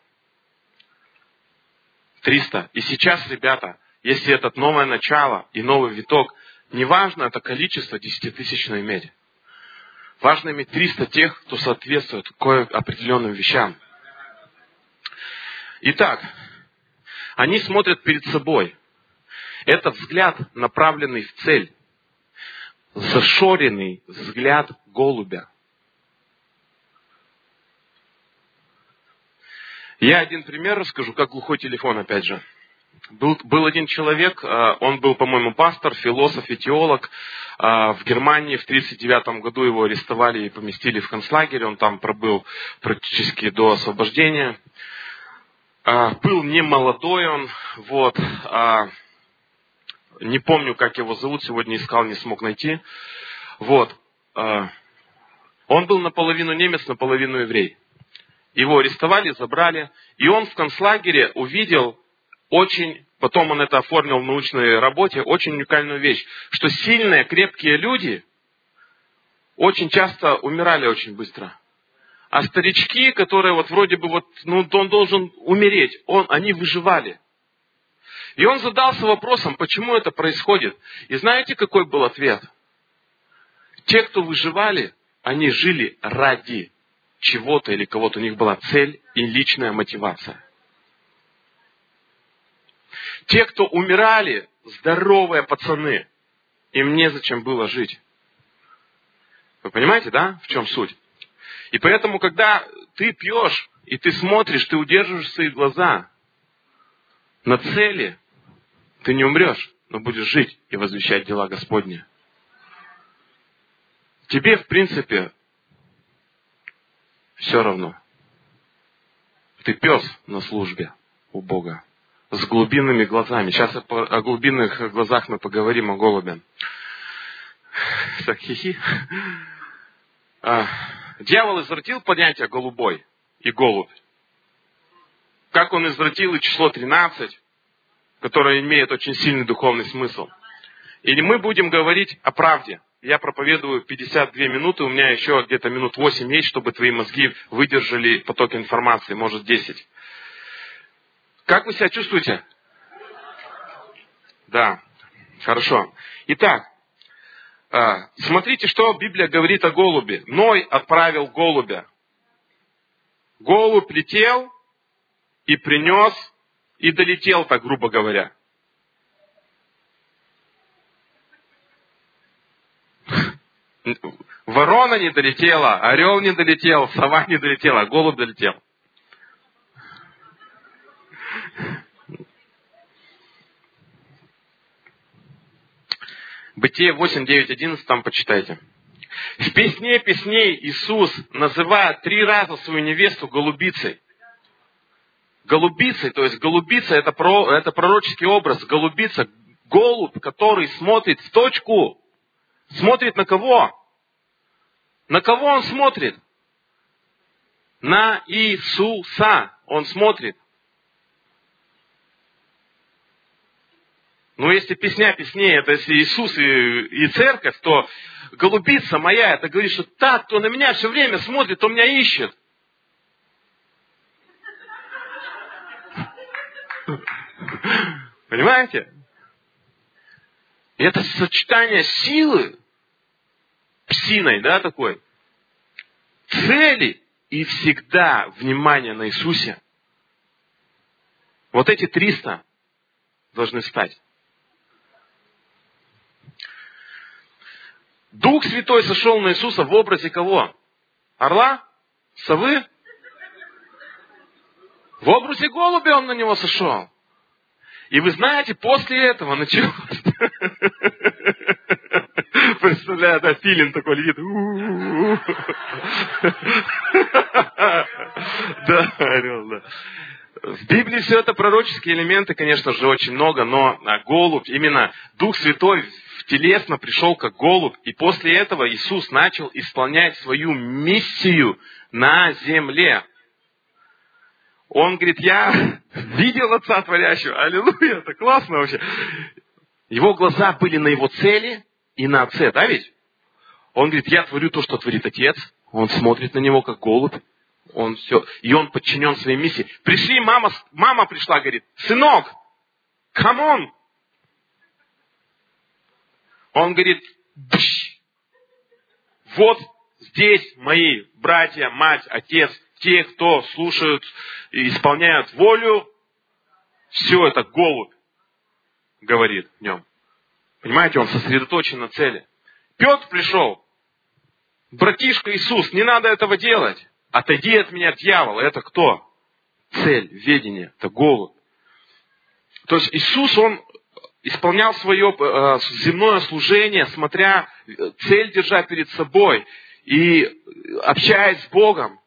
триста. И сейчас, ребята, если это новое начало и новый виток, неважно это количество десятитысячной иметь. Важно иметь триста тех, кто соответствует кое определенным вещам. Итак, они смотрят перед собой. Это взгляд, направленный в цель. Зашоренный взгляд голубя. Я один пример расскажу, как глухой телефон, опять же. Был, был один человек, он был, по-моему, пастор, философ и теолог. В Германии в тридцать девятом году его арестовали и поместили в концлагерь. Он там пробыл практически до освобождения. Был не молодой он, вот. Не помню, как его зовут, сегодня искал, не смог найти. Вот. Он был наполовину немец, наполовину еврей. Его арестовали, забрали. И он в концлагере увидел очень, потом он это оформил в научной работе, очень уникальную вещь, что сильные, крепкие люди очень часто умирали очень быстро. А старички, которые вот вроде бы вот, ну, он должен умереть, он, они выживали. И он задался вопросом, почему это происходит. И знаете, какой был ответ? Те, кто выживали, они жили ради чего-то или кого-то. У них была цель и личная мотивация. Те, кто умирали, здоровые пацаны, им незачем было жить. Вы понимаете, да, в чем суть? И поэтому, когда ты пьешь, и ты смотришь, ты удерживаешь свои глаза на цели, ты не умрешь, но будешь жить и возвещать дела Господни. Тебе, в принципе, все равно. Ты пес на службе у Бога. С глубинными глазами. Сейчас о глубинных глазах мы поговорим, о голубе. Так, хихи. А, дьявол извратил понятие голубой и голубь. Как он извратил и число тринадцать, которое имеет очень сильный духовный смысл. Или мы будем говорить о правде. Я проповедую пятьдесят две минуты, у меня еще где-то минут восемь есть, чтобы твои мозги выдержали поток информации, может десять. Как вы себя чувствуете? Да, хорошо. Итак, смотрите, что Библия говорит о голубе. Ной отправил голубя. Голубь летел и принес, и долетел, так грубо говоря. Ворона не долетела, орел не долетел, сова не долетела, голубь долетел. Бытие восемь, девять, одиннадцать, там почитайте. В песне песней Иисус называет три раза свою невесту голубицей. Голубицей, то есть голубица это, про, это пророческий образ. Голубица, голубь, который смотрит в точку. Смотрит на кого? На кого он смотрит? На Иисуса он смотрит. Но если песня песней, это если Иисус и, и церковь, то голубица моя, это говорит, что так, кто на меня все время смотрит, кто меня ищет. Понимаете? И это сочетание силы, псиной, да, такой, цели и всегда внимание на Иисусе. Вот эти триста должны стать. Дух Святой сошел на Иисуса в образе кого? Орла? Совы? В образе голубя он на него сошел. И вы знаете, после этого началось... представляю, да, филин такой летит. Да, орел, да. В Библии все это пророческие элементы, конечно же, очень много, но голубь, именно Дух Святой телесно пришел как голубь, и после этого Иисус начал исполнять свою миссию на земле. Он говорит, я видел Отца Творящего, аллилуйя, это классно вообще. Его глаза были на его цели и на Отце, да ведь? Он говорит, я творю то, что творит Отец, он смотрит на него как голубь. Он все, и он подчинен своей миссии. Пришли, мама, мама пришла, говорит, сынок, come on. Он говорит, Бш! Вот здесь мои братья, мать, отец, те, кто слушают и исполняют волю, все это голубь, говорит в нем. Понимаете, он сосредоточен на цели. Петр пришел, братишка Иисус, не надо этого делать. Отойди от меня, дьявол. Это кто? Цель, ведение. Это голубь. То есть Иисус, Он исполнял свое э, земное служение, смотря цель держа перед собой и общаясь с Богом.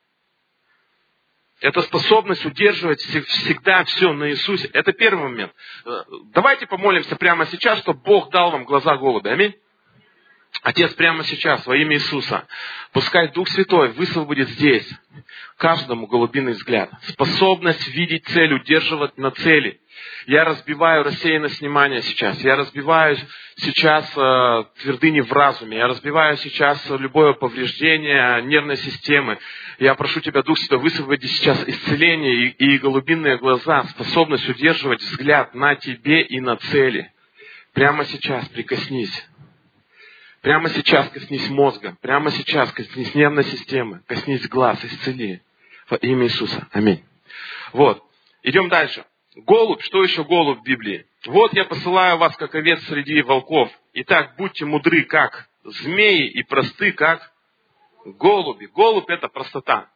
Это способность удерживать всегда все на Иисусе. Это первый момент. Давайте помолимся прямо сейчас, чтобы Бог дал вам глаза голубя. Аминь. Отец, прямо сейчас, во имя Иисуса, пускай Дух Святой высвободит здесь каждому голубиный взгляд. Способность видеть цель, удерживать на цели. Я разбиваю рассеянность внимания сейчас. Я разбиваю сейчас э, твердыни в разуме. Я разбиваю сейчас любое повреждение нервной системы. Я прошу Тебя, Дух Святой, высвободи сейчас исцеление и, и голубиные глаза. Способность удерживать взгляд на Тебе и на цели. Прямо сейчас прикоснись. Прямо сейчас коснись мозга. Прямо сейчас коснись нервной системы. Коснись глаз, исцели. Во имя Иисуса. Аминь. Вот. Идем дальше. Голубь. Что еще голубь в Библии? Вот я посылаю вас, как овец среди волков. Итак, будьте мудры, как змеи, и просты, как голуби. Голубь — это простота.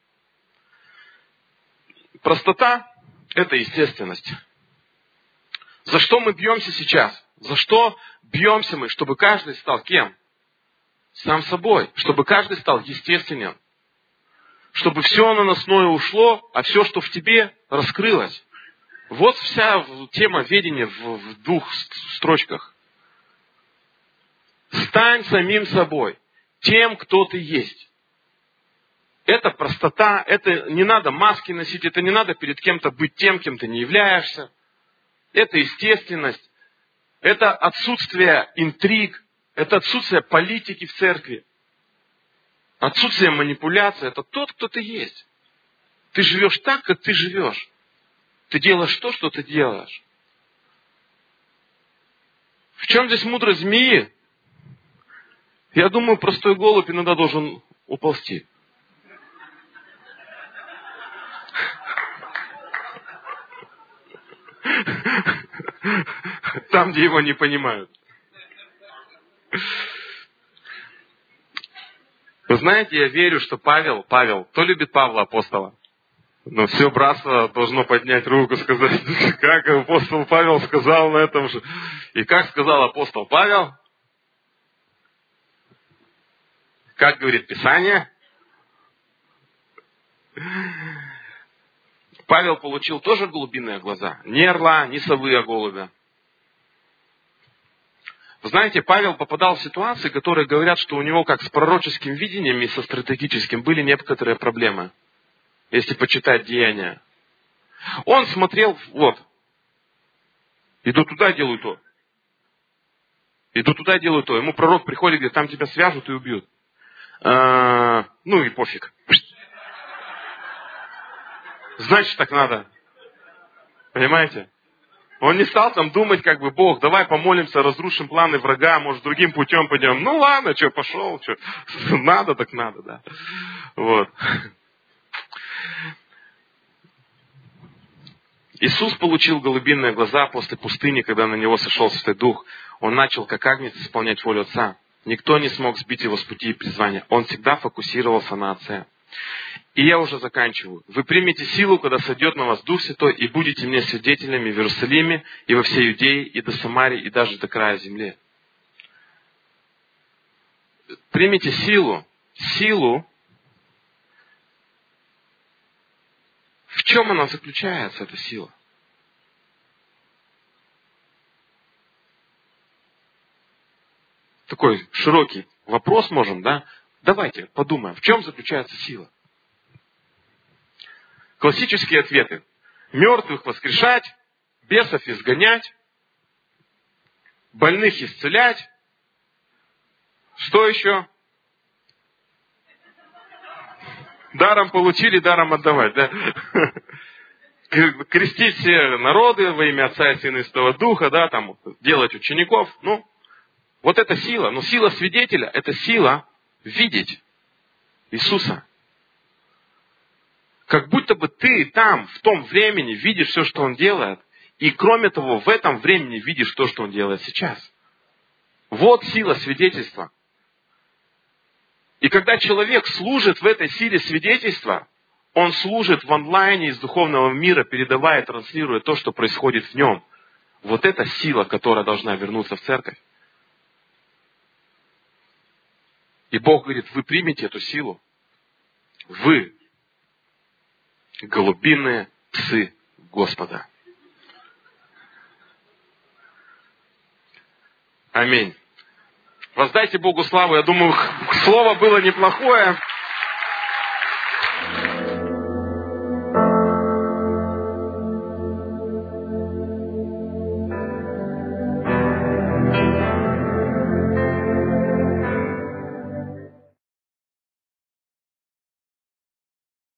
Простота — это естественность. За что мы бьемся сейчас? За что бьемся мы? Чтобы каждый стал кем? Сам собой. Чтобы каждый стал естественным. Чтобы все наносное ушло, а все, что в тебе, раскрылось. Вот вся тема ведения в, в двух строчках. Стань самим собой. Тем, кто ты есть. Это простота. Это не надо маски носить. Это не надо перед кем-то быть тем, кем ты не являешься. Это естественность. Это отсутствие интриг, это отсутствие политики в церкви, отсутствие манипуляций. Это тот, кто ты есть. Ты живешь так, как ты живешь. Ты делаешь то, что ты делаешь. В чем здесь мудрость змеи? Я думаю, простой голубь иногда должен уползти. Там, где его не понимают. Вы знаете, я верю, что Павел, Павел, кто любит Павла, апостола? Но все братство должно поднять руку и сказать, как апостол Павел сказал на этом же. И как сказал апостол Павел? Как говорит Писание? Павел получил тоже голубиные глаза. Не орла, не совы, а голубя. Вы знаете, Павел попадал в ситуации, которые говорят, что у него как с пророческим видением и со стратегическим были некоторые проблемы. Если почитать Деяния. Он смотрел, вот. Иду туда, делаю то. Иду туда, делаю то. Ему пророк приходит и говорит, там тебя свяжут и убьют. А, ну и пофиг. Значит, так надо. Понимаете? Он не стал там думать, как бы, Бог, давай помолимся, разрушим планы врага, может, другим путем пойдем. Ну ладно, что, пошел, что, надо, так надо, да. Вот. Иисус получил голубиные глаза после пустыни, когда на него сошел Святой Дух. Он начал, как агнец, исполнять волю Отца. Никто не смог сбить его с пути и призвания. Он всегда фокусировался на Отце. И я уже заканчиваю. Вы примете силу, когда сойдет на вас Дух Святой, и будете мне свидетелями в Иерусалиме, и во всей Иудее, и до Самарии, и даже до края земли. примите силу. Силу. В чем она заключается, эта сила? Такой широкий вопрос можем, да? Давайте подумаем, в чем заключается сила? Классические ответы. Мертвых воскрешать, бесов изгонять, больных исцелять. Что еще? Даром получили, даром отдавать, да? Крестить все народы во имя Отца и Сына и Святого Духа, да, там, делать учеников. Ну, вот это сила. Но сила свидетеля – это сила видеть Иисуса. Как будто бы ты там, в том времени, видишь все, что Он делает. И кроме того, в этом времени видишь то, что Он делает сейчас. Вот сила свидетельства. И когда человек служит в этой силе свидетельства, он служит в онлайне из духовного мира, передавая, транслируя то, что происходит в нем. Вот это сила, которая должна вернуться в церковь. И Бог говорит, вы примете эту силу. Вы голубиные псы Господа. Аминь. Воздайте Богу славу. Я думаю, слово было неплохое.